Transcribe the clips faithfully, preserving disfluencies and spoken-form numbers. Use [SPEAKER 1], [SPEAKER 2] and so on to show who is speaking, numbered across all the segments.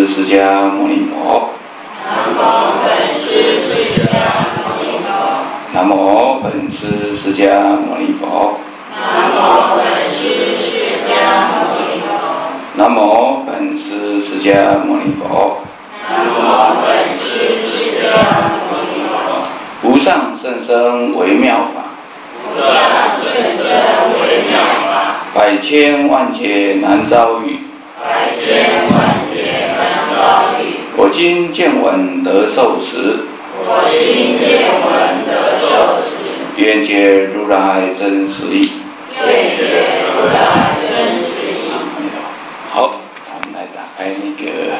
[SPEAKER 1] 师释迦牟尼佛。
[SPEAKER 2] 南无本师释迦牟尼佛。
[SPEAKER 1] 南无本师释迦牟尼佛。
[SPEAKER 2] 南无本师释迦牟尼佛。
[SPEAKER 1] 南无本师释迦牟尼佛。
[SPEAKER 2] 南无本师释迦牟尼佛。
[SPEAKER 1] 无上甚深微妙法。
[SPEAKER 2] 无上甚深微妙法。
[SPEAKER 1] 百千万劫难遭遇。
[SPEAKER 2] 百千万劫难遭遇。
[SPEAKER 1] 我今见闻得受持。
[SPEAKER 2] 我今见闻得受持。
[SPEAKER 1] 愿解如来真实义。
[SPEAKER 2] 愿解如来真实义。
[SPEAKER 1] 好，我们来打开那个，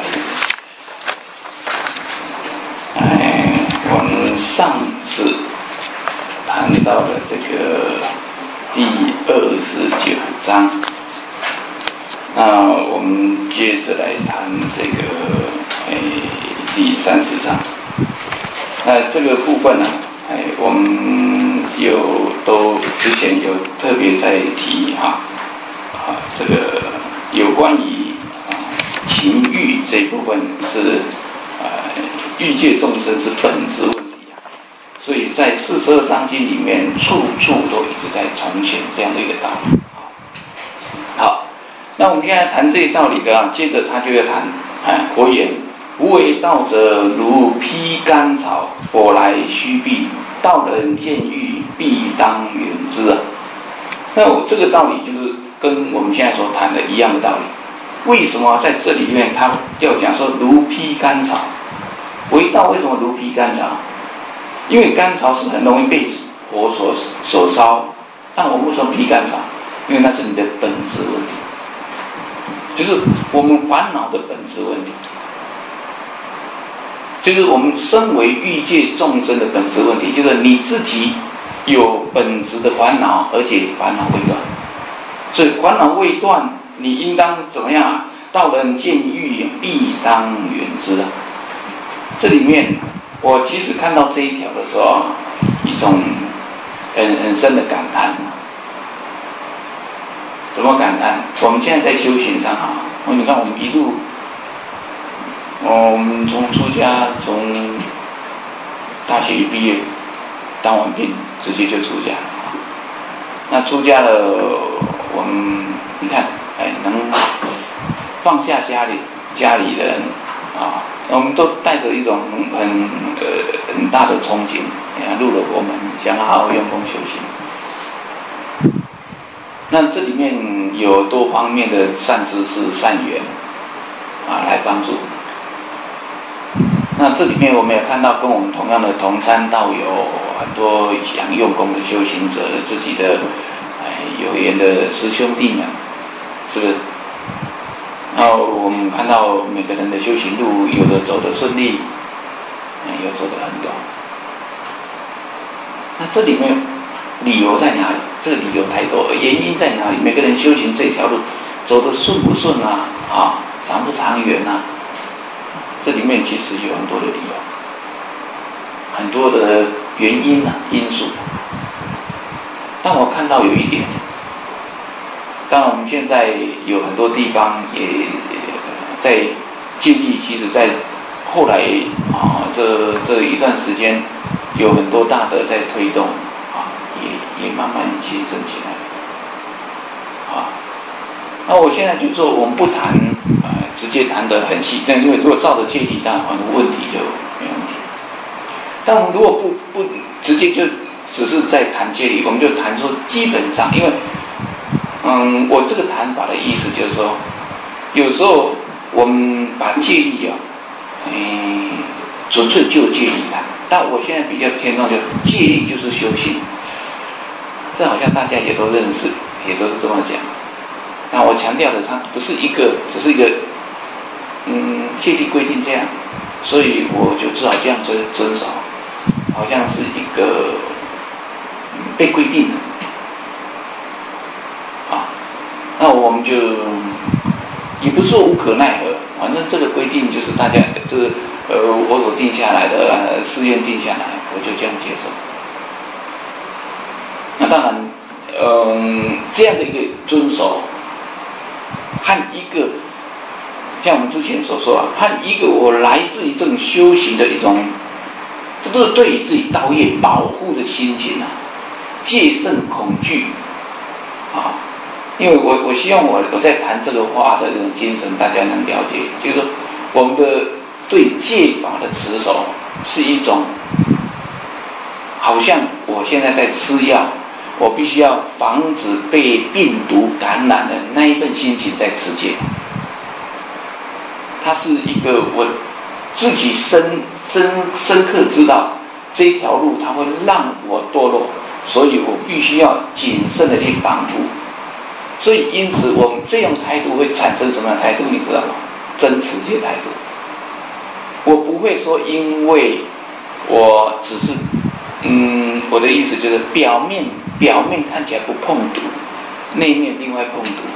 [SPEAKER 1] 哎，我们上次谈到了这个第二十九章，那我们接着来谈这个哎第三十章。那这个部分呢，哎，我们有都之前有特别在提哈啊，这个有关于啊情欲这一部分是呃欲界众生是本质问题啊，所以在四十二章经里面处处都一直在重现这样的一个道理。好，那我们现在谈这一道理的啊，接着他就要谈哎佛言。无为道者，如披甘草，火来须避。道人见欲，必当远之啊。那这个道理就是跟我们现在所谈的一样的道理。为什么在这里面他要讲说如披甘草？为道为什么如披甘草？因为甘草是很容易被火所所烧，但我们为什么披甘草？因为那是你的本质问题，就是我们烦恼的本质问题。就是我们身为欲界众生的本质问题，就是你自己有本质的烦恼，而且烦恼未断。所以烦恼未断，你应当怎么样啊？道人见欲，必当远之啊。这里面，我其实看到这一条的时候，一种很很深的感叹。怎么感叹？我们现在在修行上啊，你看我们一路。哦，我们从出家，从大学一毕业，当完兵，直接就出家。那出家了，我们你看，哎，能放下家里家里人啊，我们都带着一种很呃很大的憧憬，入了佛门，想好好用功修行。那这里面有多方面的善知识、善缘啊，来帮助。那这里面我们也看到跟我们同样的同参道友，很多想用功的修行者，自己的哎有缘的师兄弟们，是不是？然后我们看到每个人的修行路，有的走得顺利，有走得很短。那这里面理由在哪里？这个理由太多，原因在哪里？每个人修行这条路走得顺不顺啊？啊，长不长远啊？这里面其实有很多的理由，很多的原因啊因素。但我看到有一点，当然我们现在有很多地方也在建立，其实在后来啊这这一段时间，有很多大德在推动啊，也也慢慢形成起来啊。那我现在就说我们不谈。直接谈得很细，但因为如果照着戒律，当然很多问题就没问题。但我们如果不不直接就只是在谈戒律，我们就谈说基本上，因为嗯，我这个谈法的意思就是说，有时候我们把戒律啊，嗯，纯粹就戒律谈，但我现在比较偏重就戒律就是修行，这好像大家也都认识，也都是这么讲。那我强调的，它不是一个，只是一个。嗯，戒律规定这样，所以我就只好这样遵遵守，好像是一个、嗯、被规定的啊。那我们就也不是说无可奈何，反正这个规定就是大家这个呃佛所定下来的，呃誓愿定下来，我就这样接受。那当然，嗯，这样的一个遵守和一个像我们之前所说啊，和一个我来自于这种修行的一种，这都是对于自己道业保护的心情啊，戒慎恐惧啊。因为我我希望我我在谈这个话的这种精神，大家能了解，就是说我们的对戒法的持守是一种，好像我现在在吃药，我必须要防止被病毒感染的那一份心情在持戒。它是一个我自己深深深刻知道这一条路它会让我堕落，所以我必须要谨慎的去防护。所以因此我们这种态度会产生什么样的态度，你知道吗？真持戒态度。我不会说因为我只是嗯，我的意思就是表面表面看起来不碰毒，内面另外碰毒。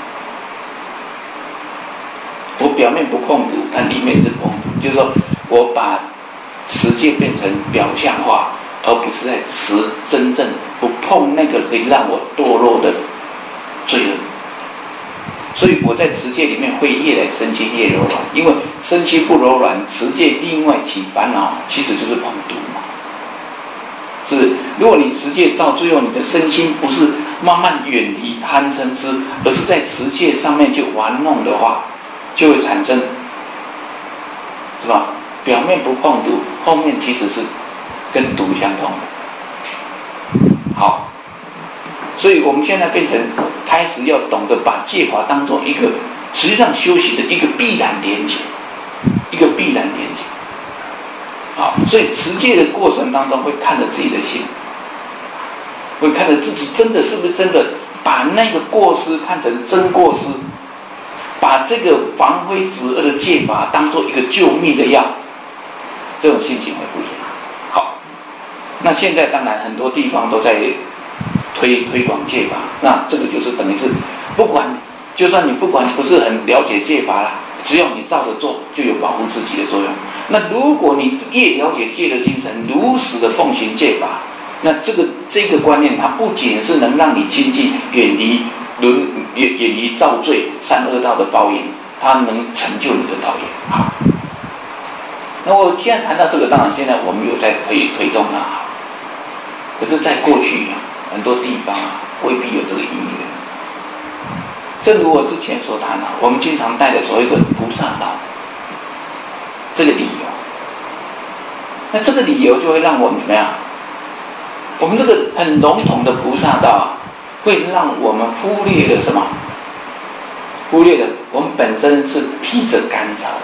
[SPEAKER 1] 我表面不碰毒，但里面是碰毒，就是说我把持戒变成表象化，而不是在持真正不碰那个可以让我堕落的罪恶。所以我在持戒里面会越来身心越柔软，因为身心不柔软，持戒另外起烦恼，其实就是碰毒嘛。是，如果你持戒到最后，你的身心不是慢慢远离贪嗔痴，而是在持戒上面去玩弄的话，就会产生，是吧？表面不碰毒，后面其实是跟毒相同的。好。所以我们现在变成开始要懂得把戒法当作一个实际上修行的一个必然连结，一个必然连结。好，所以持戒的过程当中会看着自己的心，会看着自己真的是不是真的把那个过失看成真过失，把这个防非止恶的戒法当作一个救命的药，这种心情会不一样。好，那现在当然很多地方都在推推广戒法，那这个就是等于是不管，就算你不管不是很了解戒法啦，只要你照着做，就有保护自己的作用。那如果你越了解戒的精神，如实的奉行戒法，那这个这个观念，它不仅是能让你亲近远离轮远远离造罪善恶道的报应，它能成就你的道业。好，那我现在谈到这个，当然现在我们有在推推动啊，可是在过去啊。很多地方啊，未必有这个因缘。正如我之前所谈的，我们经常带的所谓的菩萨道，这个理由，那这个理由就会让我们怎么样？我们这个很笼统的菩萨道，会让我们忽略了什么？忽略了我们本身是披着甘草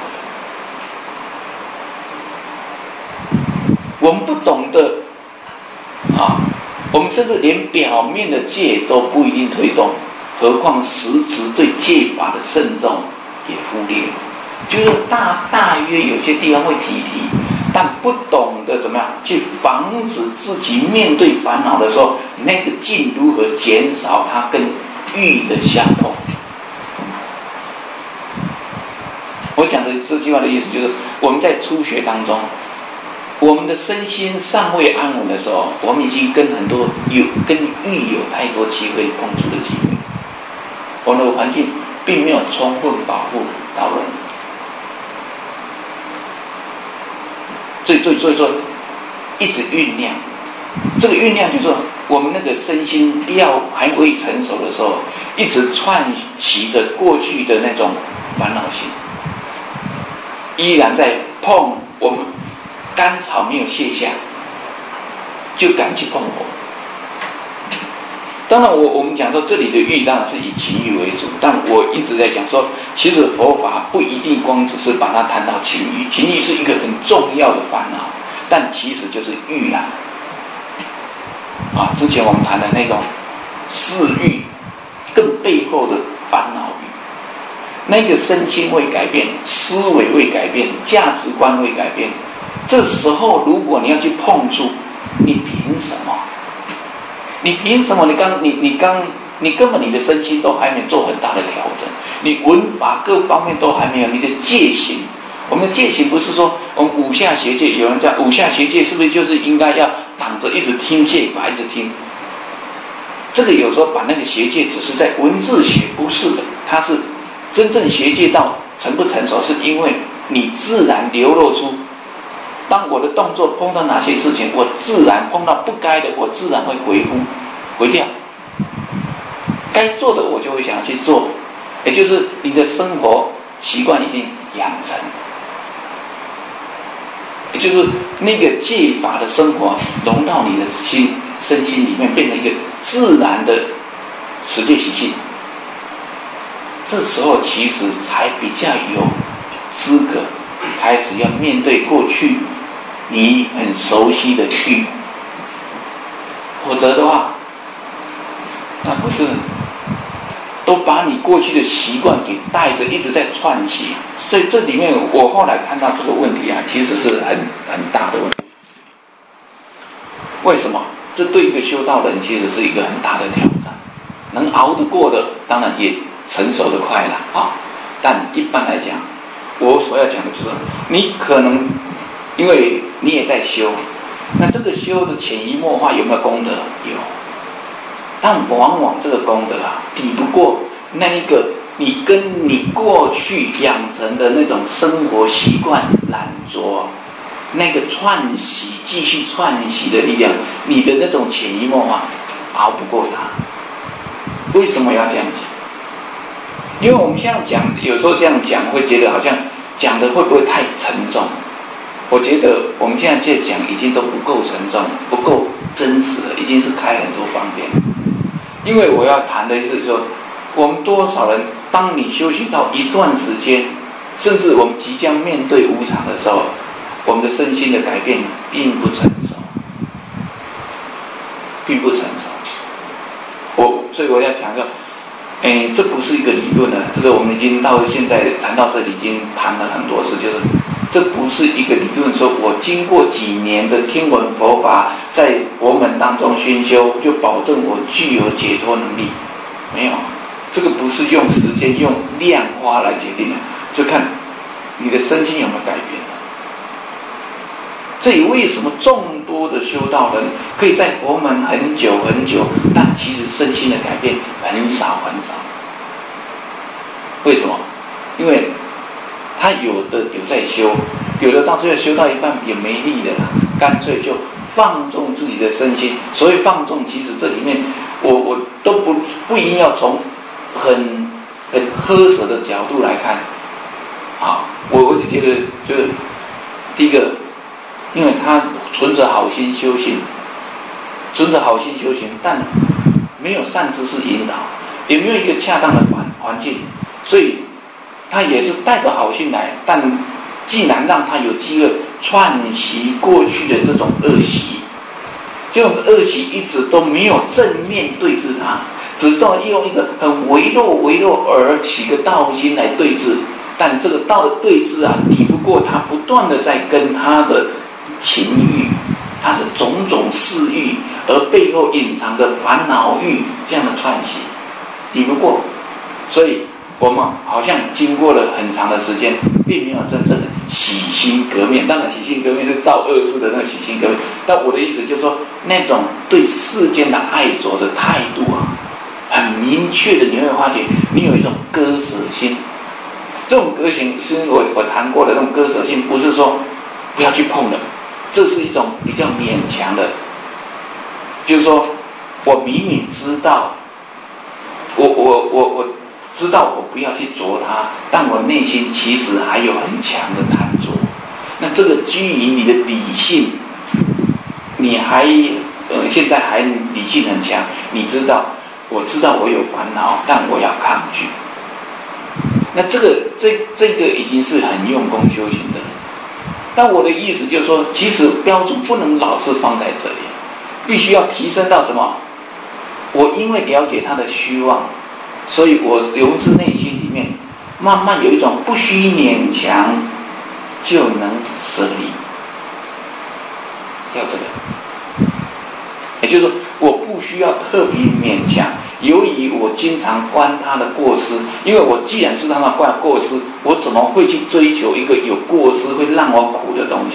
[SPEAKER 1] 的，我们不懂得啊。我们甚至连表面的戒都不一定推动，何况实质对戒法的慎重也忽略。就是大大约有些地方会提提，但不懂得怎么样去防止自己面对烦恼的时候，那个劲如何减少它跟欲的相碰。我讲的这句话的意思就是，我们在初学当中。我们的身心尚未安稳的时候，我们已经跟很多有跟欲有太多机会碰触的机会，我们的环境并没有充分保护到人，所以所以所以说一直酝酿，这个酝酿就是说我们那个身心要还未成熟的时候，一直串习着过去的那种烦恼心，依然在碰我们。甘草没有卸下，就敢去碰火。当然我，我我们讲说这里的欲当然是以情欲为主，但我一直在讲说，其实佛法不一定光只是把它谈到情欲，情欲是一个很重要的烦恼，但其实就是欲啦。啊，之前我们谈的那种嗜欲，更背后的烦恼欲，那个身心未改变，思维未改变，价值观未改变。这时候，如果你要去碰触，你凭什么？你凭什么？你刚你你刚你根本你的身心都还没做很大的调整，你文法各方面都还没有，你的戒行，我们的戒行不是说我们五下邪戒，有人讲五下邪戒是不是就是应该要躺着一直听戒法，一直听？这个有时候把那个邪戒只是在文字学，不是的，它是真正邪戒到成不成熟，是因为你自然流露出，当我的动作碰到哪些事情，我自然碰到不该的，我自然会回复回掉，该做的我就会想要去做，也就是你的生活习惯已经养成，也就是那个戒法的生活融到你的心身心里面，变成一个自然的持戒习气。这时候其实才比较有资格开始要面对过去你很熟悉的欲，否则的话，那不是都把你过去的习惯给带着，一直在串起。所以这里面我后来看到这个问题啊，其实是很很大的问题。为什么？这对一个修道人其实是一个很大的挑战。能熬得过的，当然也成熟的快了啊。但一般来讲，我所要讲的就是，你可能因为你也在修，那这个修的潜移默化有没有功德？有。但往往这个功德啊，抵不过那一个你跟你过去养成的那种生活习惯懒惰，那个串习继续串习的力量，你的那种潜移默化熬不过它。为什么要这样讲？因为我们现在讲，有时候这样讲会觉得好像讲的会不会太沉重？我觉得我们现在这讲已经都不够沉重，不够真实了，已经是开很多方便。因为我要谈的是说，我们多少人，当你修行到一段时间，甚至我们即将面对无常的时候，我们的身心的改变并不成熟，并不成熟。我所以我要强调，哎，这不是一个理论了，这个我们已经到现在谈到这里，已经谈了很多次，就是这不是一个理论，说我经过几年的听闻佛法，在佛门当中熏修，就保证我具有解脱能力，没有，这个不是用时间用量化来决定的，就看你的身心有没有改变。这也为什么众多的修道人可以在佛门很久很久，但其实身心的改变很少很少。为什么？因为他有的有在修，有的到最后修到一半也没力的，干脆就放纵自己的身心。所谓放纵，其实这里面我我都不不一定要从很很苛责的角度来看。好，我我就觉得就是第一个。因为他存着好心修行，存着好心修行，但没有善知识引导，也没有一个恰当的环环境，所以他也是带着好心来，但既然让他有机会串习过去的这种恶习，这种恶习一直都没有正面对治他，只是用一个很微弱微弱而起个道心来对治，但这个道的对治啊，抵不过他不断的在跟他的情欲，他的种种私欲，而背后隐藏的烦恼欲，这样的串习，抵不过。所以我们好像经过了很长的时间，并没有真正的洗心革面。当然，洗心革面是造恶事的那个洗心革面。但我的意思就是说，那种对世间的爱着的态度啊，很明确的，你会发觉你有一种割舍心。这种割舍心，我我谈过的那种割舍心，不是说不要去碰的。这是一种比较勉强的，就是说我明明知道，我我我我知道我不要去着它，但我内心其实还有很强的贪着。那这个基于你的理性，你还呃现在还理性很强，你知道，我知道我有烦恼，但我要抗拒。那这个这这个已经是很用功修行的。但我的意思就是说，其实标准不能老是放在这里，必须要提升到什么？我因为了解他的虚妄，所以我由自内心里面慢慢有一种不需勉强就能舍离，要这个，也就是说，我不需要特别勉强。由于我经常观他的过失，因为我既然知道他观过失，我怎么会去追求一个有过失会让我苦的东西？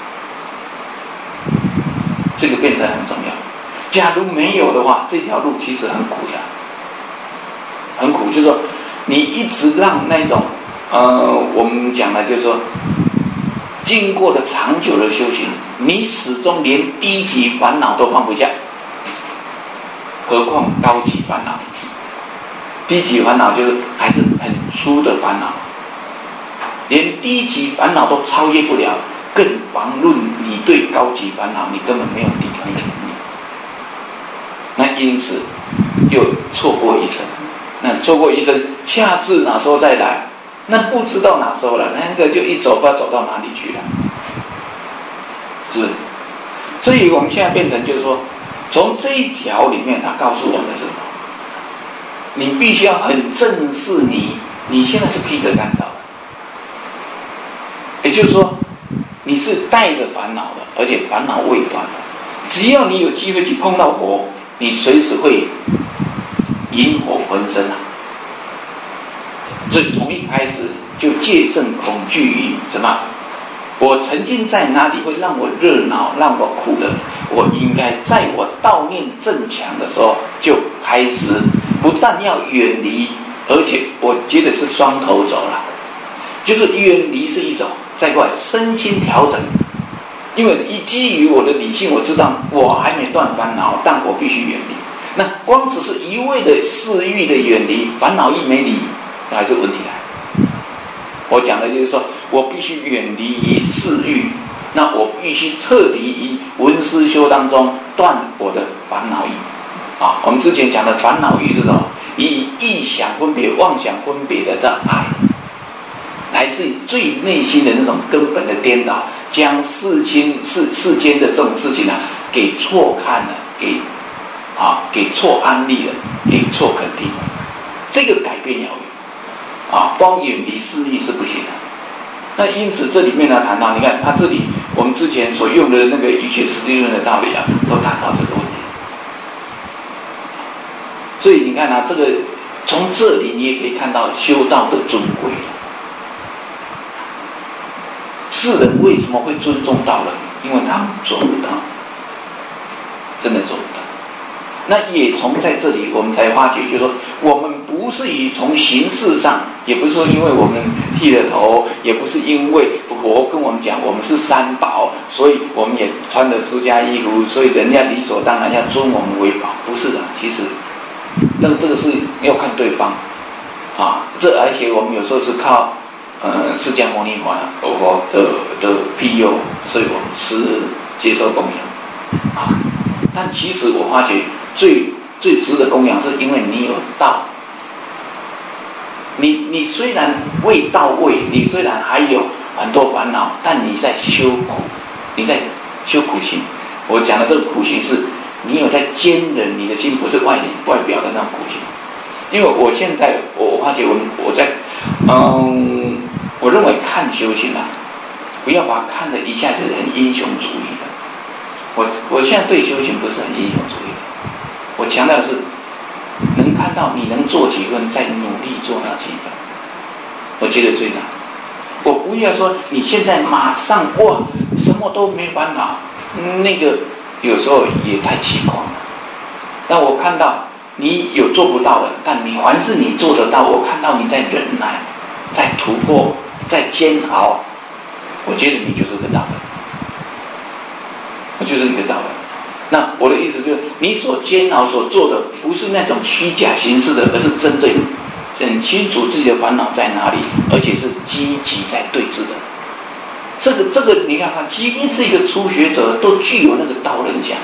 [SPEAKER 1] 这个变成很重要。假如没有的话，这条路其实很苦的，很苦。就是说，你一直让那种呃，我们讲的就是说，经过了长久的修行，你始终连低级烦恼都放不下，何况高级烦恼？低级烦恼就是还是很粗的烦恼，连低级烦恼都超越不了，更遑论你对高级烦恼你根本没有抵抗的能力。那因此又错过一生，那错过一生，下次哪时候再来？那不知道哪时候了，那个就一走不知道走到哪里去了，是不是？所以我们现在变成就是说，从这一条里面，他告诉我们的是什么？你必须要很正视你，你现在是披着干燥的，也就是说，你是带着烦恼的，而且烦恼未断的。只要你有机会去碰到火，你随时会引火焚身啊！所以从一开始就戒慎恐惧于什么？我曾经在哪里会让我热闹，让我苦的？我应该在我悼念正强的时候就开始，不但要远离，而且我觉得是双头走了，就是远离是一种，再过来身心调整。因为一基于我的理性，我知道我还没断烦恼，但我必须远离。那光只是一味的私欲的远离，烦恼一没离，还是问题来。我讲的就是说，我必须远离于私欲，那我必须彻底于闻思修当中断我的烦恼欲。啊，我们之前讲的烦恼欲是什么？以臆想分别、妄想分别的的爱，来自于最内心的那种根本的颠倒，将世间世世间的这种事情呢、啊，给错看了，给啊给错安利了，给错肯定了。这个改变要有啊，光远离私欲是不行的。那因此这里面呢谈到，你看他这里我们之前所用的那个一切实地论的道理啊，都谈到这个问题。所以你看啊，这个从这里你也可以看到修道的尊贵。世人为什么会尊重道人？因为他们做不到，真的做不到。那也从在这里我们才发觉，就是说我们不是以从形式上，也不是说因为我们剃了头，也不是因为佛跟我们讲我们是三宝，所以我们也穿着出家衣服，所以人家理所当然要尊我们为宝，不是的。其实但这个是要看对方啊，这而且我们有时候是靠呃释迦牟尼佛佛的的庇佑，所以我们是接受供养啊。但其实我发觉最最值得供养，是因为你有道。你你虽然未到位，你虽然还有很多烦恼，但你在修苦，你在修苦行。我讲的这个苦行是，你有在坚忍你的心，不是外外表的那种苦行。因为我现在我我发觉我我在嗯，我认为看修行啊，不要把它看得一下子很英雄主义的。我我现在对修行不是很英雄主义的，我强调的是能看到你能做几分，再努力做那几分，我觉得最难。我不要说你现在马上哇什么都没烦恼，那个有时候也太轻狂了。但我看到你有做不到的，但你凡是你做得到，我看到你在忍耐，在突破，在煎熬，我觉得你就是个道人，我就是一个道人。那我的意思就是，你所煎熬所做的不是那种虚假形式的，而是针对很清楚自己的烦恼在哪里，而且是积极在对峙的。这个这个你看看，即便是一个初学者，都具有那个道人相。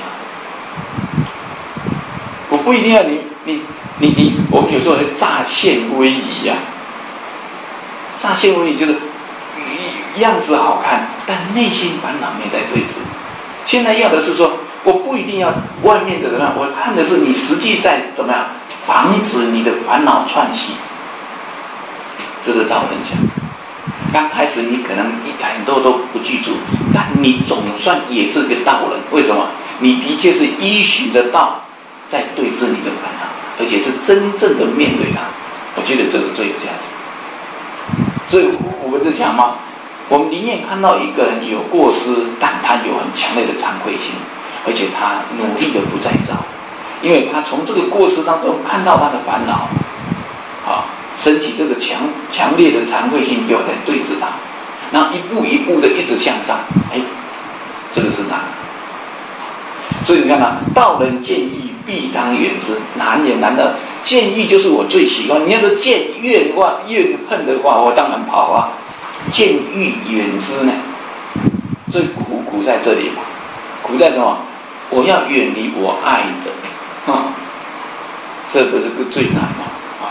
[SPEAKER 1] 我不一定要你你你你，我们有时候会乍现威仪啊，乍现威仪就是样子好看，但内心烦恼没在对峙。现在要的是说，我不一定要外面的怎么样，我看的是你实际在怎么样防止你的烦恼串习，这是道人讲。刚开始你可能很多都不记住，但你总算也是个道人。为什么？你的确是依循着道在对治你的烦恼，而且是真正的面对它。我觉得这个最有价值。所以我们就讲嘛，我们宁愿看到一个人有过失，但他有很强烈的惭愧心，而且他努力的不再造，因为他从这个过失当中看到他的烦恼，啊， 升起这个强强烈的惭愧心，以后再对治它，然后一步一步的一直向上，哎，这个是难。所以你看啊，道人见欲必当远之，难也难的。见欲就是我最喜欢，你要是见怨话、怨恨的话，我当然跑啊。见欲远之呢，所以苦苦在这里嘛，苦在什么？我要远离我爱的，啊，这不是个最难吗？啊，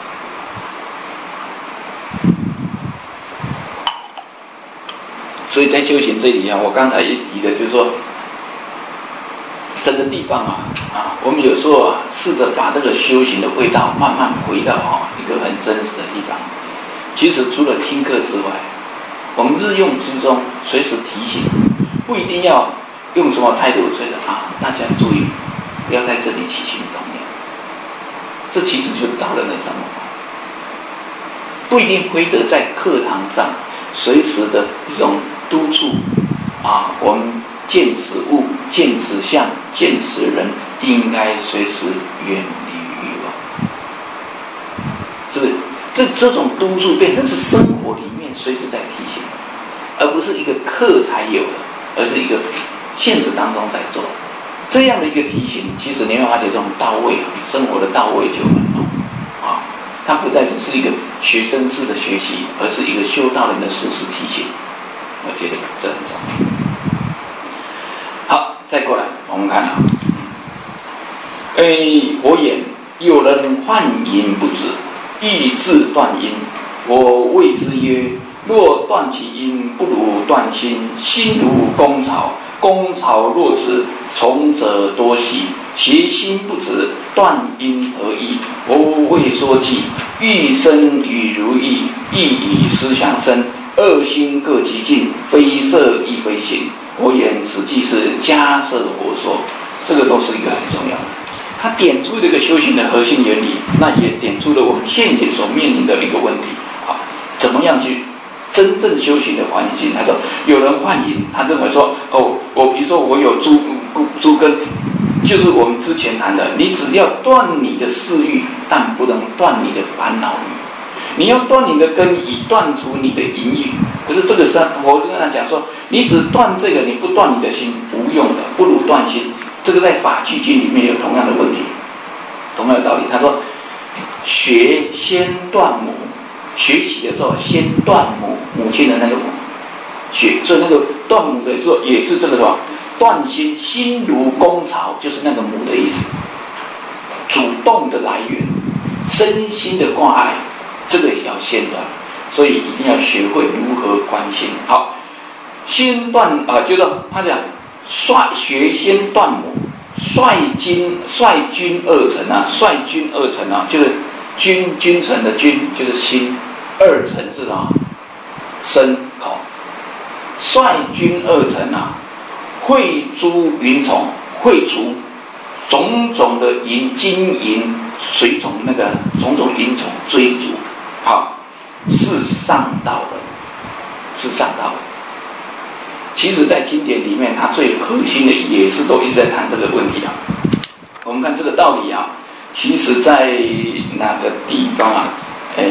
[SPEAKER 1] 所以在修行这里啊，我刚才一提的就是说。这个地方啊，啊，我们有时候啊，试着把这个修行的味道慢慢回到啊一个很真实的地方。其实除了听课之外，我们日用之中随时提醒，不一定要用什么态度觉得啊，大家注意，不要在这里起心动念。这其实就到了那什么，不一定非得在课堂上随时的一种督促啊，我们。见此物，见此相，见此人，应该随时远离欲望。是不是？这这种督促变成是生活里面随时在提醒，而不是一个课才有的，而是一个现实当中在做这样的一个提醒。其实你会发觉这种到位啊，生活的到位就很好啊。它不再只是一个学生式的学习，而是一个修道人的时时提醒。我觉得这很重要。好，再过来，我们看啊，哎，我言有人患淫不止，欲自断因，我谓之曰：若断其因，不如断心。心如工草，工草若之，从者多息。邪心不止，断因何益？我谓说记，欲生与如意，亦以思想生。二心各极尽，非色亦非行。我言此即是迦摄火说，这个都是一个很重要的。他点出这个修行的核心原理，那也点出了我们现今所面临的一个问题啊，怎么样去真正修行的环境？他说，有人患淫，他认为说，哦，我比如说我有诸诸根，就是我们之前谈的，你只要断你的私欲，但不能断你的烦恼欲。你要断你的根，以断除你的淫欲。可是这个是我跟他讲说，你只断这个，你不断你的心，不用的，不如断心。这个在法句经里面有同样的问题，同样的道理。他说，学先断母，学习的时候先断母，母亲的那个母，学，所以那个断母的时候也是这个什么断心，心如工草，就是那个母的意思，主动的来源，身心的挂碍。这个也要先断，所以一定要学会如何观心。好，先断啊、呃，就是他讲率学先断母，率君率君二臣啊，率君二臣啊，就是君君臣的君就是心，二臣是什么？身口。率君二臣啊，会诸云从，会除种种的淫金银随从那个种种淫虫追逐。好，是上道人，是上道人。其实，在经典里面，它最核心的也是都一直在谈这个问题啊。我们看这个道理啊，其实在哪个地方啊？哎，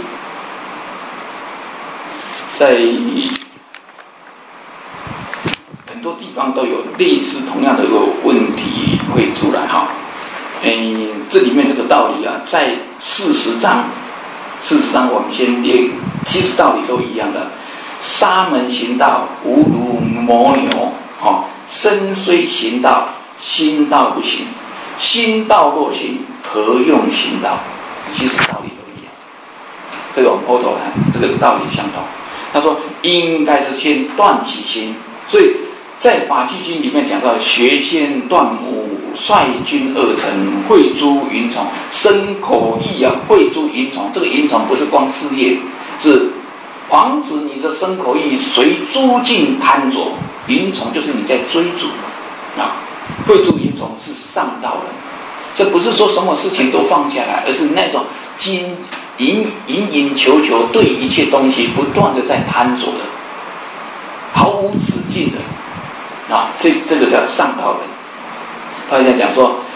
[SPEAKER 1] 在很多地方都有类似同样的一个问题会出来哈。哎，这里面这个道理啊，在四十章。事实上，我们先列，其实道理都一样的。沙门行道，无如魔牛。哦，身虽行道，心道不行。心道若行，何用行道？其实道理都一样。这个我们后头谈，这个道理相同。他说，应该是先断其心，所以在法句经里面讲到，学先断母。率君二臣，会诸淫虫，身口意啊，会诸淫虫。这个淫虫不是光事业，是防止你的身口意随诸境贪着。淫虫就是你在追逐啊，会诸淫虫是上道人。这不是说什么事情都放下来，而是那种经隐隐隐求求，对一切东西不断的在贪着的，毫无止境的啊，这这个叫上道人。他在讲说，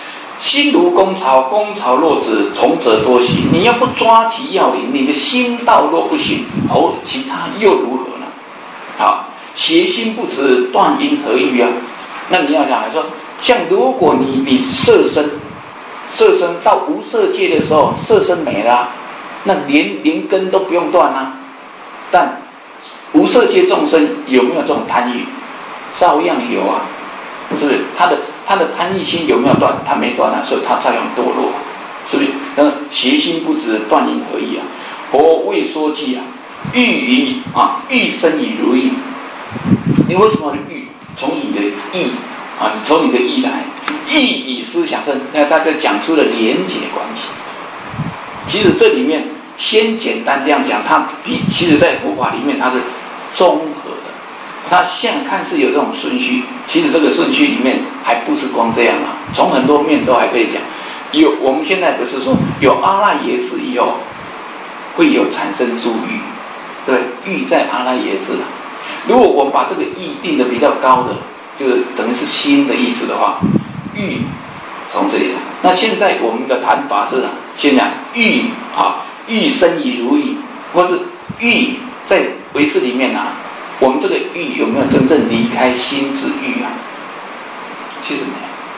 [SPEAKER 1] 心如工巢，工巢若止，从者多息。你要不抓其要领，你的心道若不行，后其他又如何呢？好，邪心不止，断因何欲啊？那你要想说，像如果你你色身，色身到无色界的时候，色身没了，那连连根都不用断啊。但无色界众生有没有这种贪欲？照样有啊，是不是？他的他的贪欲心有没有断？他没断啊，所以他照样堕落，是不是？那邪心不止，断因何欲啊？佛未说计啊，欲以啊，欲生以如意。你为什么欲？从你的意啊，从你的意来，意以思想生，那他在讲出了连结关系。其实这里面先简单这样讲，它比其实在佛法里面它是综合的。它现在看似有这种顺序，其实这个顺序里面还不是光这样啊，从很多面都还可以讲。有我们现在不是说有阿赖耶识以后会有产生诸欲，对，欲在阿赖耶识。如果我们把这个意定的比较高的，就是等于是心的意思的话，欲从这里来。那现在我们的谈法是先讲欲啊，欲生以如意，或是欲在唯识里面啊，我们这个欲有没有真正离开心之欲啊？其实没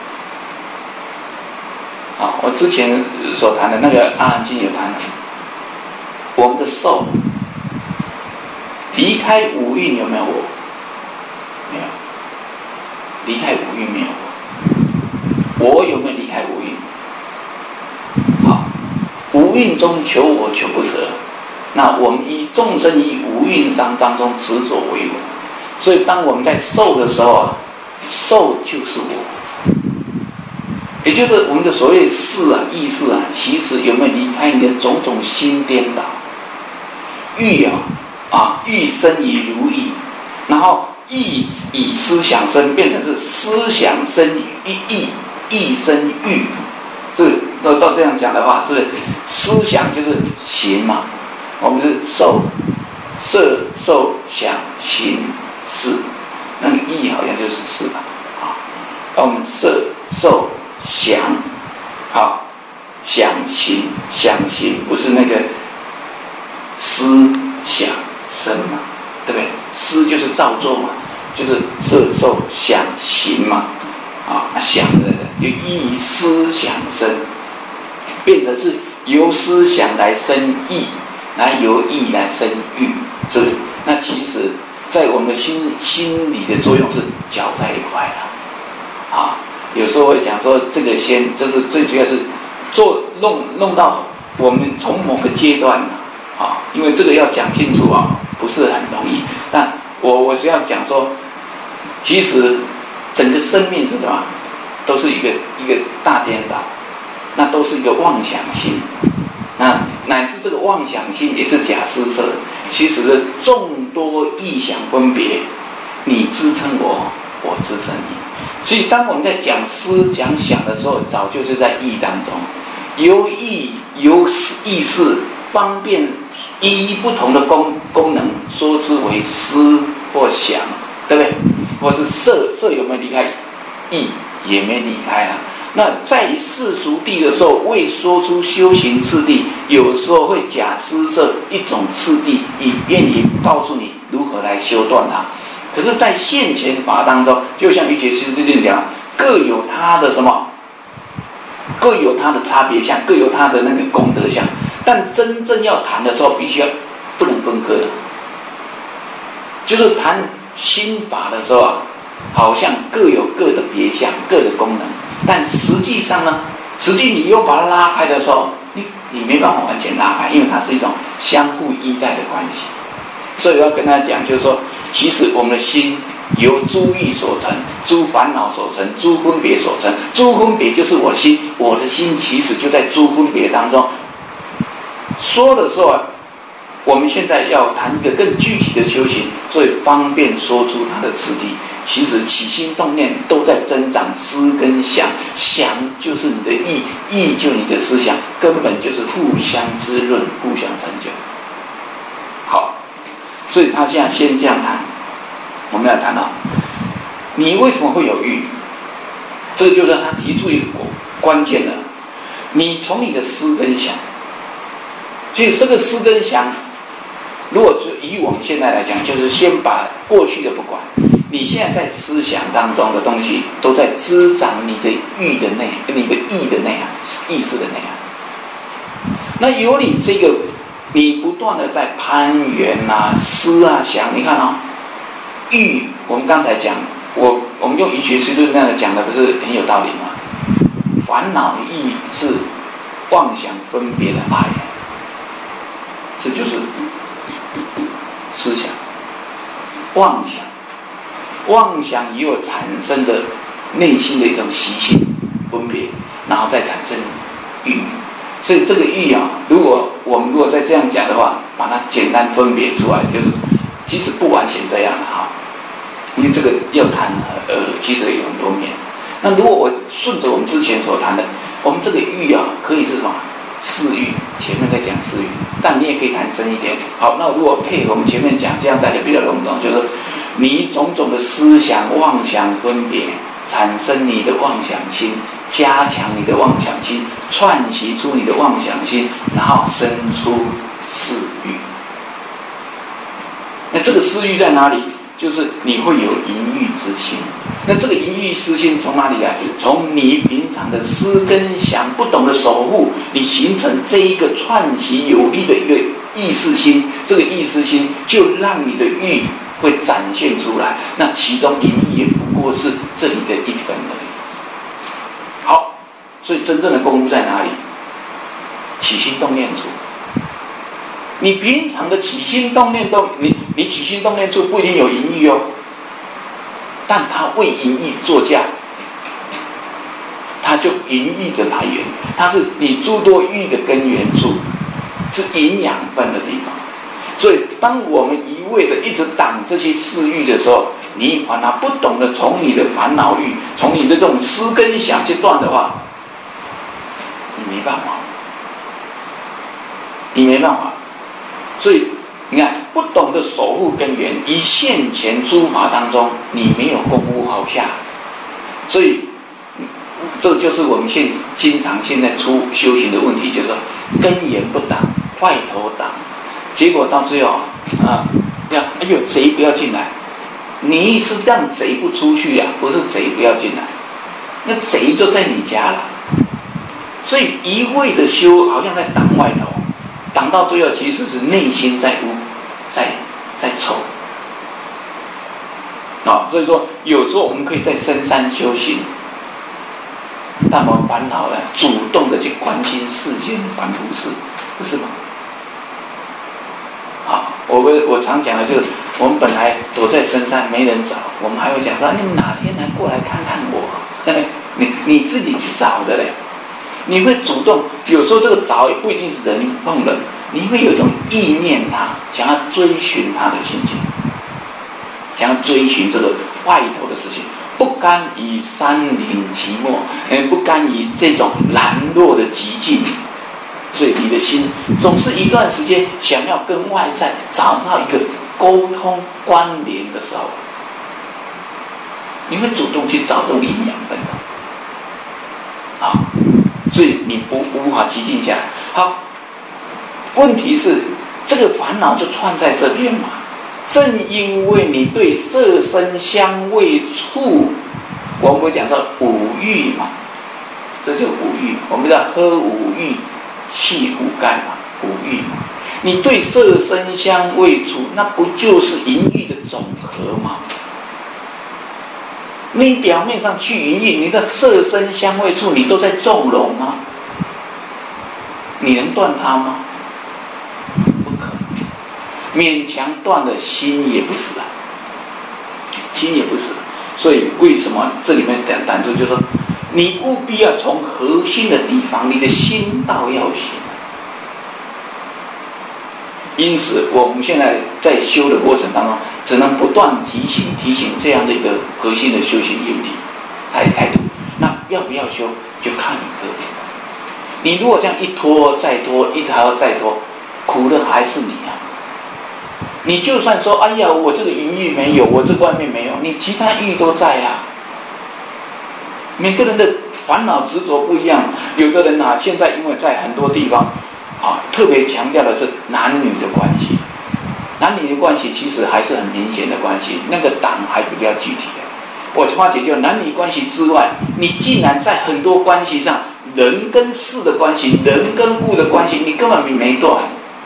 [SPEAKER 1] 有。啊，我之前所谈的那个阿含经有谈的，我们的受离开五蕴有没有我？没有。离开五蕴没有我。我有没有离开五蕴？好，五蕴中求我求不得。那我们以众生以五蕴商当中执着为我，所以当我们在受的时候啊，受就是我，也就是我们的所谓识啊、意识啊，其实有没有离开你的种种心颠倒？欲啊啊，欲生以如意，然后意以思想生，变成是思想生意，意意生欲。是照照这样讲的话，是思想就是行嘛。我们是受、色、受、想、行、识，那个意好像就是识吧，啊，那我们色、受、想，好，想行，想行不是那个思想生嘛，对不对？思就是造作嘛，就是色、受、想、行嘛，啊，想的就意思想生，变成是由思想来生意。来由意来生欲，是不是？那其实，在我们的心心理的作用是搅在一块的，啊，有时候会讲说这个先，就是最主要是做弄弄到我们从某个阶段啊，因为这个要讲清楚啊，不是很容易。但我我是要讲说，其实整个生命是什么？都是一个一个大颠倒，那都是一个妄想心。那乃至这个妄想心也是假施设，其实是众多意想分别，你支撑我，我支撑你。所以当我们在讲思讲想的时候，早就是在意当中，由意由意识方便依不同的功功能说之为思或想，对不对？或是色，色有没有离开意？也没离开啊。那在世俗谛的时候，未说出修行次第，有时候会假施设一种次第，以便于告诉你如何来修断它。可是，在现前法当中，就像瑜伽师这边讲，各有它的什么，各有它的差别相，各有它的那个功德相。但真正要谈的时候，必须要不能分割的，就是谈心法的时候啊，好像各有各的别相，各的功能。但实际上呢，实际你又把它拉开的时候，你你没办法完全拉开，因为它是一种相互依赖的关系。所以我要跟他讲，就是说，其实我们的心由诸欲所成，诸烦恼所成，诸分别所成。诸分别就是我的心，我的心其实就在诸分别当中。说的时候啊，我们现在要谈一个更具体的修行，所以方便说出它的次第。其实起心动念都在增长，思跟想，想就是你的意，意就你的思想，根本就是互相滋润，互相成就。好，所以他现在先这样谈，我们要谈到你为什么会有欲，这个就是他提出一个关键了，你从你的思跟想，所以这个思跟想，如果就以我们现在来讲，就是先把过去的不管，你现在在思想当中的东西，都在滋长你的欲的内，你的意的内涵，意识的内涵。那有你这个，你不断的在攀援啊、思啊、想，你看啊、哦，欲，我们刚才讲，我我们用一学思论那样讲的，不是很有道理吗？烦恼欲是妄想分别的爱，这就是思想。妄想，妄想以我产生的内心的一种习性分别，然后再产生欲。所以这个欲啊，如果我们如果再这样讲的话，把它简单分别出来，就是其实不完全这样的哈，因为这个要谈呃，其实有很多面。那如果我顺着我们之前所谈的，我们这个欲啊，可以是什么？私欲，前面在讲私欲，但你也可以谈深一点。好，那如果配合我们前面讲，这样大家比较笼统，就是你种种的思想、妄想分别，产生你的妄想心，加强你的妄想心，串习出你的妄想心，然后生出私欲。那这个私欲在哪里？就是你会有淫欲之心。那这个淫欲之心从哪里来？从你平常的思跟想不懂得守护，你形成这一个串习有力的一个意识心，这个意识心就让你的欲会展现出来。那其中淫欲也不过是这里的一分而已。好，所以真正的功夫在哪里？起心动念处。你平常的起心动念都，你你起心动念处不一定有淫欲哦，但它为淫欲作嫁，它就淫欲的来源，它是你诸多欲的根源处，是营养分的地方。所以当我们一味的一直挡这些私欲的时候，你把它不懂得从你的烦恼欲，从你的这种思跟想去断的话，你没办法，你没办法。所以你看，不懂得守护根源，以现前诸法当中，你没有功夫好下，所以这就是我们现经常现在出修行的问题，就是根源不挡，外头挡，结果到最后啊，要哎呦贼不要进来，你是让贼不出去呀、啊，不是贼不要进来，那贼就在你家了，所以一味的修，好像在挡外头。挡到最后，其实是内心在污，在在臭，啊、哦，所以说有时候我们可以在深山修行，但我们烦恼呢，主动的去关心世间凡夫事，不是吗？啊，我我常讲的就是，我们本来躲在深山没人找，我们还会讲说，你们哪天来过来看看我？你你自己去找的嘞。你会主动，有时候这个找也不一定是人碰人，你会有一种意念他，想要追寻他的心情，想要追寻这个外头的事情，不甘于山林寂寞，也不甘于这种懒惰的寂静，所以你的心总是一段时间想要跟外在找到一个沟通关联的时候，你会主动去找这种营养分的，啊。所以你不无法寂静下来。好，问题是这个烦恼就串在这边嘛。正因为你对色声香味触，我们会讲到五欲嘛，这就是五欲。我们叫喝五欲，气五盖嘛，五欲嘛。你对色声香味触，那不就是淫欲的总和吗？你表面上去淫欲，你的色声香味触你都在纵容啊，你能断它吗？不可能，勉强断了心也不死啊，心也不死。所以为什么这里面讲单出就是说，你务必要从核心的地方，你的心道要行。因此我们现在在修的过程当中，只能不断提醒提醒这样的一个核心的修行原理态态度。那要不要修就看你个人。你如果这样一拖再拖，一拖再拖，苦的还是你啊。你就算说哎呀我这个淫欲没有，我这外面没有，你其他欲都在啊。每个人的烦恼执着不一样。有的人啊，现在因为在很多地方啊，特别强调的是男女的关系，男女的关系其实还是很明显的关系，那个党还比较具体的。我发觉就男女关系之外，你竟然在很多关系上，人跟事的关系，人跟物的关系，你根本没断。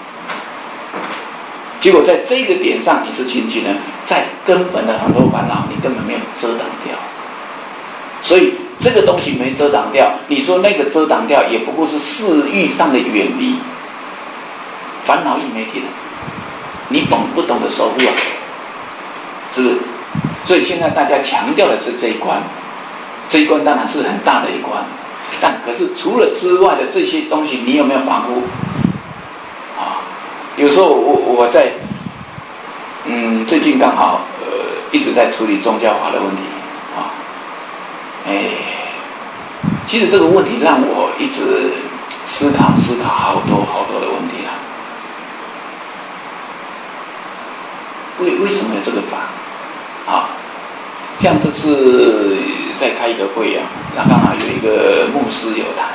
[SPEAKER 1] 结果在这个点上你是清净的，在根本的很多烦恼你根本没有遮挡掉，所以这个东西没遮挡掉，你说那个遮挡掉也不过是事欲上的远离，烦恼亦没停，你懂不懂得守护啊？是不是？所以现在大家强调的是这一关，这一关当然是很大的一关，但可是除了之外的这些东西，你有没有防护啊？有时候我我在嗯最近刚好呃一直在处理宗教法的问题啊，哎，其实这个问题让我一直思考思考好多好多的问题啊。为为什么有这个法啊？像这次在开一个会啊，那刚好有一个牧师有谈，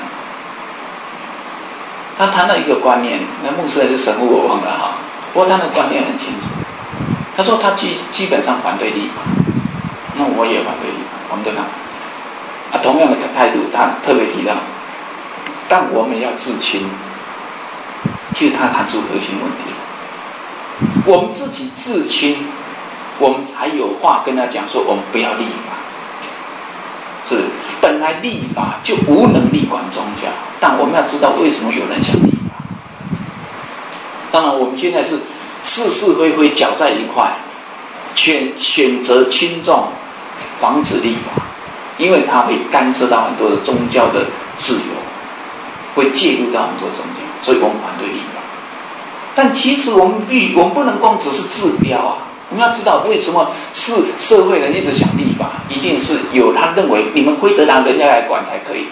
[SPEAKER 1] 他谈了一个观念，那牧师还是神父我忘了哈，不过他的观念很清楚。他说他基基本上反对立法，那我也反对立法，我们都看啊，同样的态度，他特别提到，但我们要自清。其实他谈出核心问题，我们自己自清，我们才有话跟他讲说，我们不要立法。是，本来立法就无能力管宗教，但我们要知道为什么有人想立法。当然，我们现在是是是非非搅在一块，选选择轻重，防止立法，因为它会干涉到很多的宗教的自由，会介入到很多宗教，所以我们反对立法。但其实我们必我们不能光只是治标啊。我们要知道为什么是社会人一直想立法，一定是有他认为你们辉德堂人家来管才可以的。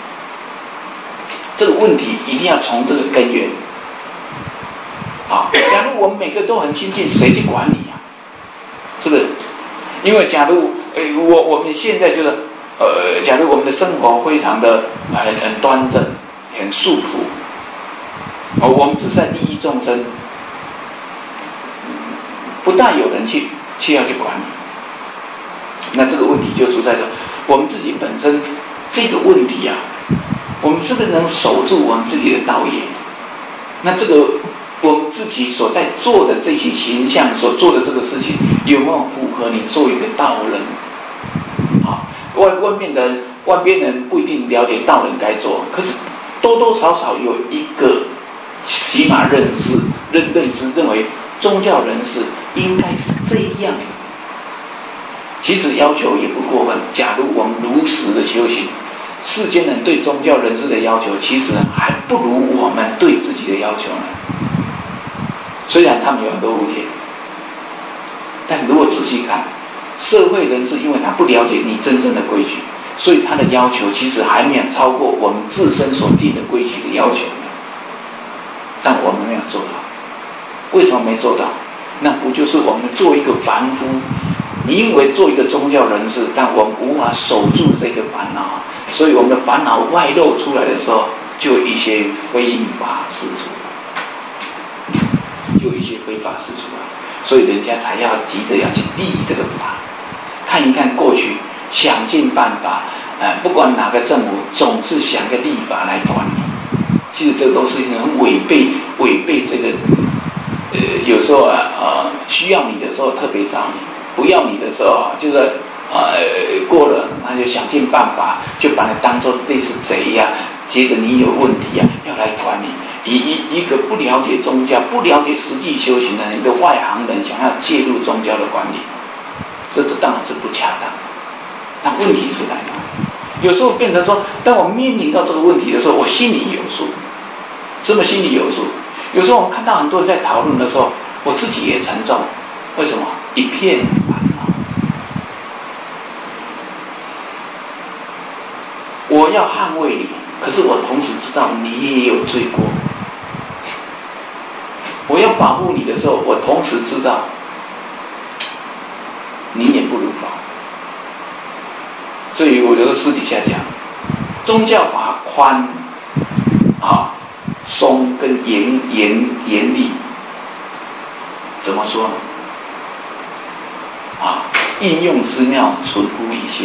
[SPEAKER 1] 这个问题一定要从这个根源。啊，假如我们每个都很亲近，谁去管你啊？是不是？因为假如呃我我们现在就是呃，假如我们的生活非常的很很端正，很素朴，哦，我们只是在利益众生。不但有人去去要去管理，那这个问题就出在这，我们自己本身这个问题啊，我们是不是能守住我们自己的道业？那这个我们自己所在做的这些形象，所做的这个事情，有没有符合你做一个道人？啊，外外面的人，外边人不一定了解道人该做，可是多多少少有一个起码认识认认知认为。宗教人士应该是这样，其实要求也不过分。假如我们如实的修行，世间人对宗教人士的要求，其实还不如我们对自己的要求呢。虽然他们有很多误解，但如果仔细看，社会人士因为他不了解你真正的规矩，所以他的要求其实还没有超过我们自身所定的规矩的要求呢。但我们没有做到。为什么没做到？那不就是我们做一个凡夫，因为做一个宗教人士，但我们无法守住这个烦恼，所以我们的烦恼外露出来的时候，就有一些非法事出来，就有一些非法事出来，所以人家才要急着要去立这个法。看一看过去，想尽办法，呃，不管哪个政府，总是想个立法来管你。其实这都是很违背违背这个。呃，有时候啊，呃，需要你的时候特别找你，不要你的时候啊，就是呃过了，那就想尽办法，就把你当作类似贼呀、啊，觉得你有问题啊，要来管你。一一一个不了解宗教、不了解实际修行的一个外行人，想要介入宗教的管理，这这当然是不恰当。那问题出来了，有时候变成说，当我面临到这个问题的时候，我心里有数，这么心里有数。有时候我们看到很多人在讨论的时候，我自己也沉重。为什么？一片烦恼。我要捍卫你，可是我同时知道你也有罪过。我要保护你的时候，我同时知道你也不如法。所以我有时候私底下讲， 宗教法宽啊、松跟严严严厉，怎么说呢？啊，应用之妙，存乎理心。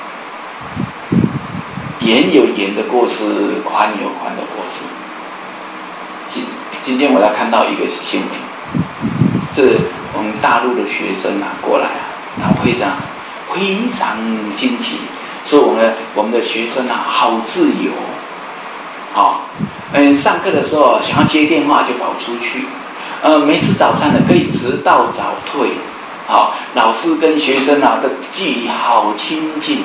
[SPEAKER 1] 严有严的过失，宽有宽的过失。今今天我要看到一个新闻，是我们大陆的学生啊过来啊，他非常非常惊奇，说我们我们的学生啊好自由，啊，嗯，上课的时候想要接电话就跑出去，呃，没吃早餐的可以迟到早退，好，老师跟学生啊的距离好亲近。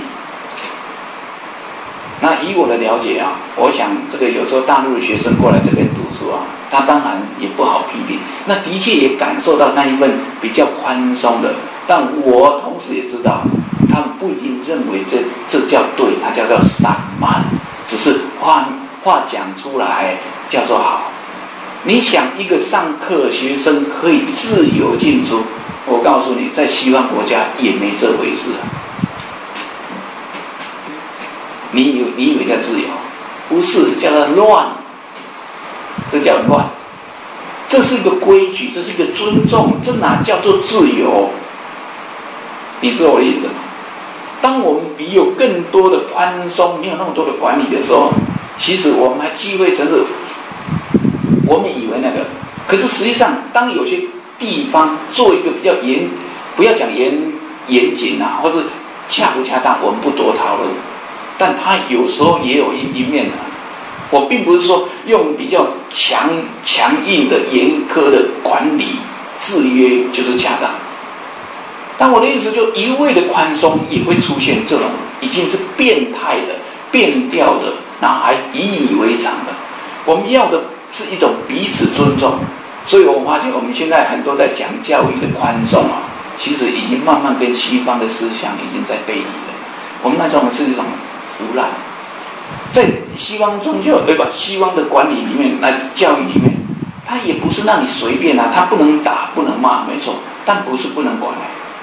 [SPEAKER 1] 那以我的了解啊，我想这个有时候大陆的学生过来这边读书啊，他当然也不好批评，那的确也感受到那一份比较宽松的，但我同时也知道，他们不一定认为这这叫对，它叫做散漫，只是话话讲出来叫做好。你想一个上课学生可以自由进出，我告诉你，在西方国家也没这回事啊。你以为你以为叫自由？不是，叫做乱，这叫乱。这是一个规矩，这是一个尊重，这哪叫做自由？你知道我的意思吗？当我们比有更多的宽松，没有那么多的管理的时候，其实我们还机会成是，我们以为那个，可是实际上，当有些地方做一个比较严，不要讲严严谨啊，或是恰不恰当，我们不多讨论。但它有时候也有一一面啊，我并不是说用比较强强硬的严苛的管理制约就是恰当，但我的意思就一味的宽松也会出现这种已经是变态的、变调的，然后还习以为常的。我们要的是一种彼此尊重，所以我发现我们现在很多在讲教育的宽松啊，其实已经慢慢跟西方的思想已经在背离了。我们那种是一种腐烂，在西方宗教对吧？西方的管理里面，来自教育里面，它也不是让你随便啊，它不能打，不能骂，没错，但不是不能管。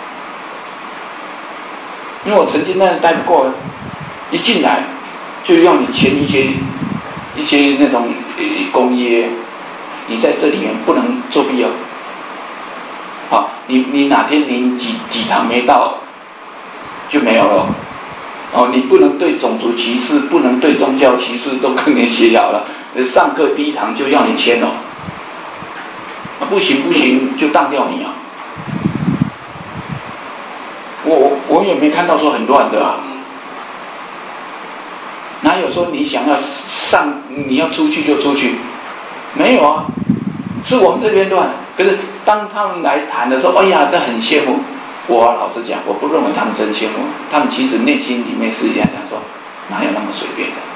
[SPEAKER 1] 因为我曾经那待不过，一进来就要你签一些一些那种公约，你在这里面不能作弊哦。好，你你哪天你几几堂没到就没有了。哦，你不能对种族歧视，不能对宗教歧视，都跟你写好了。上课第一堂就要你签哦，啊、不行不行就当掉你啊！我我也没看到说很乱的啊，哪有说你想要上你要出去就出去？没有啊，是我们这边乱。可是当他们来谈的时候，哎呀，这很羡慕。我老实讲，我不认为他们真羡慕，他们其实内心里面是这样讲说，哪有那么随便的？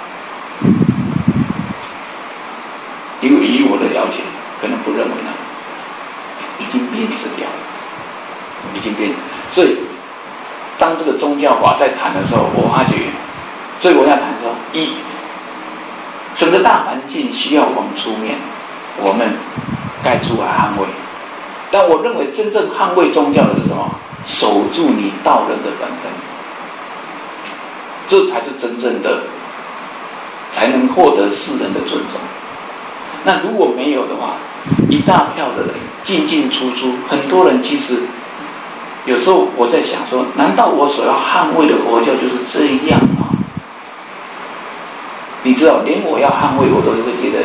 [SPEAKER 1] 因为以我的了解，可能不认为呢，已经变质掉了，已经变质。所以，当这个宗教法在谈的时候，我发觉，所以我要谈说，一，整个大环境需要我们出面，我们该出来捍卫。但我认为真正捍卫宗教的是什么？守住你道人的本分，这才是真正的，才能获得世人的尊重。那如果没有的话，一大票的人进进出出，很多人其实有时候我在想说，难道我所要捍卫的佛教就是这样吗？你知道，连我要捍卫，我都会觉得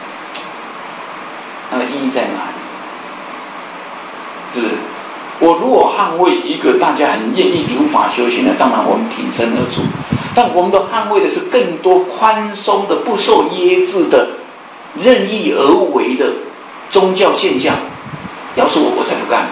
[SPEAKER 1] 那个意义在哪里？是不是？我如果捍卫一个大家很愿意如法修行的，当然我们挺身而出，但我们都捍卫的是更多宽松的、不受约制的、任意而为的宗教现象。要是我，我才不干；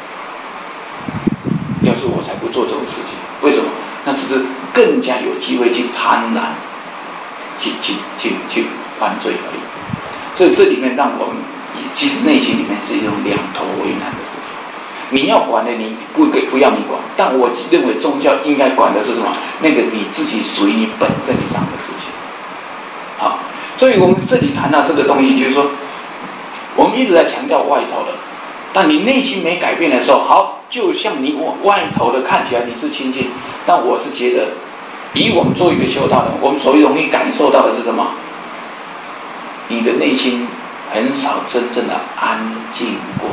[SPEAKER 1] 要是我才不做这种事情。为什么？那只是更加有机会去贪婪、去去去去犯罪而已。所以这里面让我们其实内心里面是一种两头为难的事情。你要管的，你不给不要你管，但我认为宗教应该管的是什么？那个你自己属于你本分上的事情。好，所以我们这里谈到这个东西，就是说，我们一直在强调外头的，但你内心没改变的时候，好，就像你外头的看起来你是亲近，但我是觉得以我们做一个修道人，我们所容易感受到的是什么？你的内心很少真正的安静过，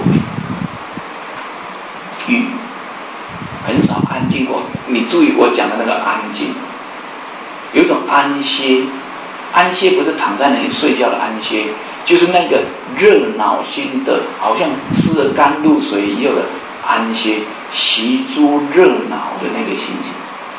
[SPEAKER 1] 欲很少安静过。你注意我讲的那个安静，有一种安歇，安歇不是躺在那里睡觉的安歇，就是那个热闹心的，好像吃了甘露水以后的安歇，习诸热闹的那个心情。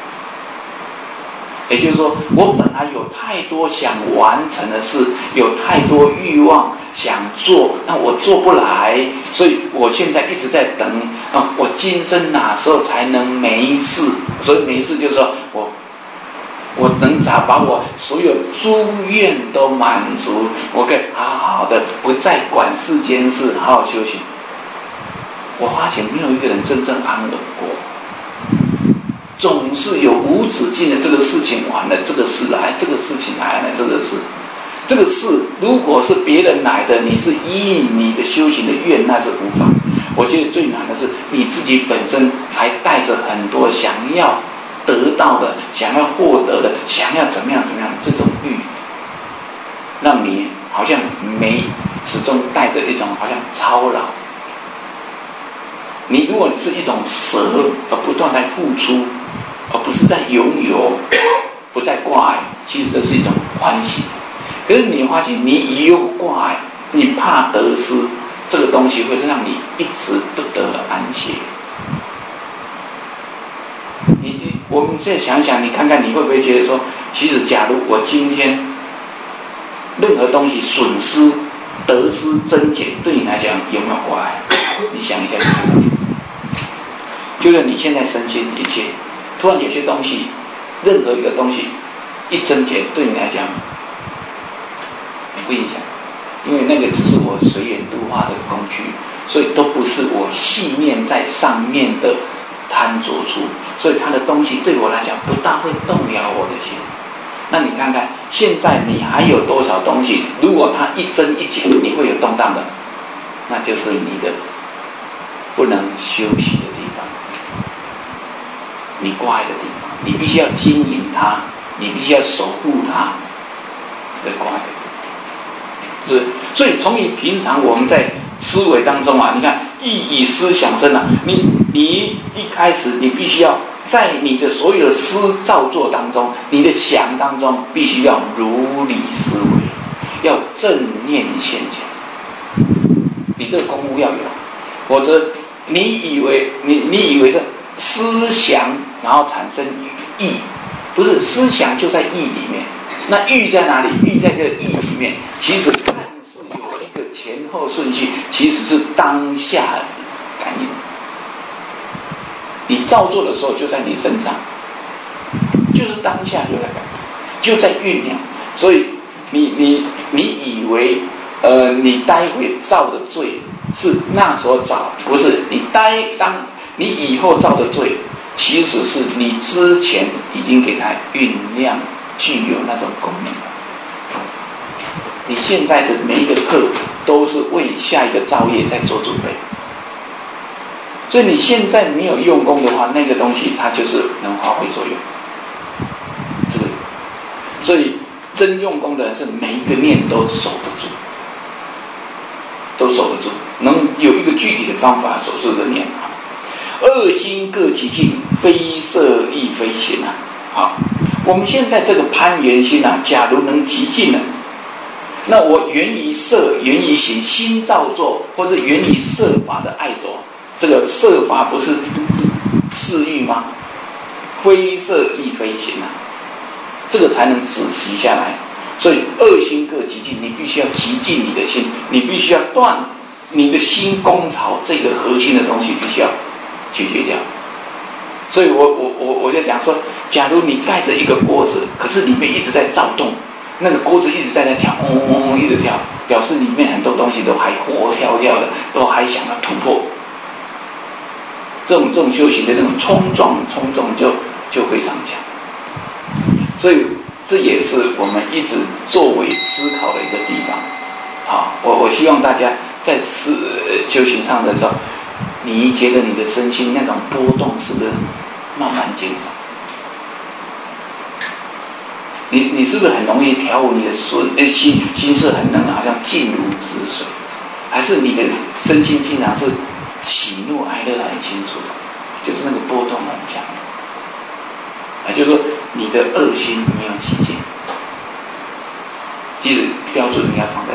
[SPEAKER 1] 也就是说，我本来有太多想完成的事，有太多欲望想做，那我做不来，所以我现在一直在等啊，我今生哪时候才能没事？所以没事就是说我我能咋把我所有诸愿都满足，我可以好好的不再管世间事，好好修行。我发现没有一个人真正安稳过。总是有无止境的这个事情完了，这个事来，这个事情来了，这个事，这个事如果是别人来的，你是依你的修行的愿，那是无法。我觉得最难的是你自己本身还带着很多想要得到的、想要获得的、想要怎么样怎么样这种欲，让你好像没始终带着一种好像操劳。你如果是一种舍而不断在付出，而不是在拥有，不再挂碍，其实这是一种欢喜。可是你发现你已有挂碍，你怕得失，这个东西会让你一直不得安歇。你你我们现在想想，你看看你会不会觉得说，其实假如我今天任何东西损失、得失、增减，对你来讲有没有挂碍？你想一下就知道。就是你现在身心一切，突然有些东西，任何一个东西一增减，对你来讲不影响，因为那个只是我随缘度化的工具，所以都不是我细念在上面的贪着处，所以它的东西对我来讲不大会动摇我的心。那你看看现在你还有多少东西，如果它一增一减你会有动荡的，那就是你的不能休息的地方，你挂碍的地方，你必须要经营它，你必须要守护它的挂碍的地方。是，所以从你平常我们在思维当中啊，你看意以思想生啊，你你一开始你必须要在你的所有的思造作当中，你的想当中必须要如理思维，要正念现前，你这个功夫要有，否则你以为你你以为是思想然后产生意，不是，思想就在意里面，那欲在哪里？欲在这个意里面，其实看似有一个前后顺序，其实是当下感应。你造作的时候就在你身上，就是当下就在感应，就在酝酿。所以你你你以为呃你待会造的罪是那时候造，不是，你待当你以后造的罪，其实是你之前已经给它酝酿，具有那种功能。你现在的每一个课都是为下一个造业在做准备，所以你现在没有用功的话，那个东西它就是能发挥作用。是不是？所以真用功的人是每一个念都守得住，都守得住，能有一个具体的方法守住的念。二心各极尽，非色亦非行啊！好，我们现在这个攀缘心啊，假如能极尽了，那我缘于色，缘于行，心造作，或是缘于色法的爱着，这个色法不是嗜欲吗？非色亦非行啊，这个才能止息下来。所以二心各极尽，你必须要极尽你的心，你必须要断你的心功曹这个核心的东西，必须要解决掉。所以我我我我就讲说，假如你盖着一个锅子，可是里面一直在躁动，那个锅子一直在那跳，嗡嗡嗡一直跳，表示里面很多东西都还活跳跳的，都还想要突破。这种这种修行的那种冲撞冲撞就就非常强。所以这也是我们一直作为思考的一个地方。好，我我希望大家在思修行上的时候，你觉得你的身心那种波动是不是慢慢减少？ 你你是不是很容易调伏你的心？哎，心心色很能好像静如止水，还是你的身心经常是喜怒哀乐很清楚的，就是那个波动很强。啊，就是说你的恶心没有起见，其实标准应该放